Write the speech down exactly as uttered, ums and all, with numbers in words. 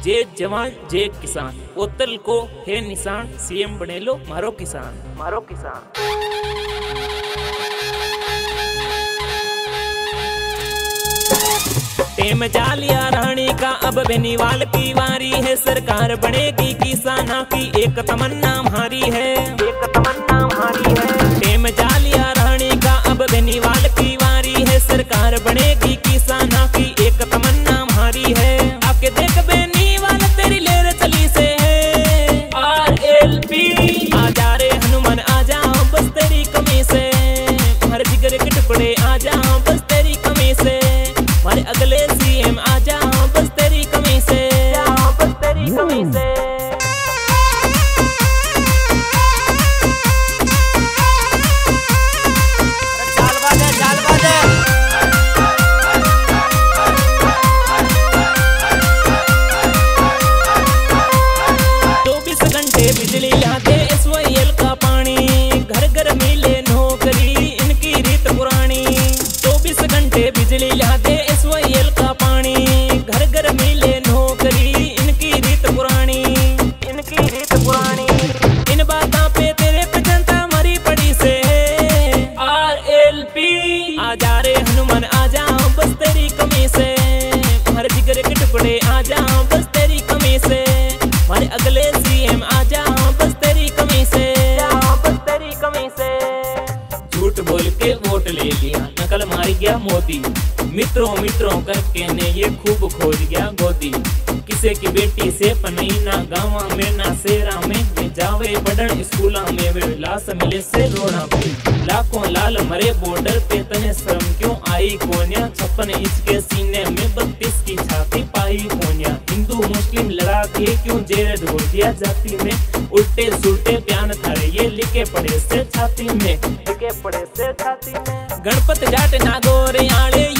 जय जवान जय किसान, ओतल को है निशान, सीएम बने लो मारो किसान, मारो किसान। टेम जालिया रानी का अब बेनीवाल की वारी है, सरकार बनेगी किसाना की एक तमन्ना हमारी है, एक तमन्ना हमारी है। टेम जालिया रानी का अब बेनीवाल की वारी है, सरकार बनेगी किसाना की एक तमन्ना हमारी है। आके देख बेनीवाल तेरी लेर चली से है, आर एल पी आ जा रे हनुमान आ जाओ बस तेरी कमी से, हर जिगर के टुकड़े आ जाओ बस तेरी कमी से, हमारे अगले सीएम आ जाओ बस तेरी कमी से, बस तेरी कमी से। चाल बाजे चाल बाजे चौबीस घंटे बिजली लाते एसवाईएल का पानी, घर घर मिले नौकरी इनकी रीत पुरानी। चौबीस घंटे बिजली लाते एसवाईएल का पानी, घर घर मिले नौकरी इनकी रीत पुरानी, इनकी रीत पुरानी। इन बातों पे तेरे पे जनता मरी पड़ी से, आर एल पी आ जा रे हनुमान आ जाओ बस तेरी कमी से, हर जिगर के टुकड़े आ जाओ बस तेरी कमी से, हमारे अगले सीएम आ जाओ बस तेरी कमी से, बस तेरी कमी से। झूठ बोल के वोट ले लिया, नकल मार गया मोदी, मित्रों मित्रों करके ने ये खूब खोज गया गोदी। किसे की बेटी से पनई ना गाँव में ना शेरा में, जावे पढ़न स्कूला में वे लाश मिले से रोड़ा पे। लाखों लाल मरे बॉर्डर पे तने शर्म क्यों आई कोन्या, छप्पन इंच के सीने में बत्तीस की छाती पाई कोन्या। हिंदू मुस्लिम लड़ा के क्यों जेल ढोल दिया जाति में, उल्टे सुल्टे बयान थारे ये लिखे पड़े से छाती में, लिखे पड़े से छाती में। गणपत जाट नागौर आले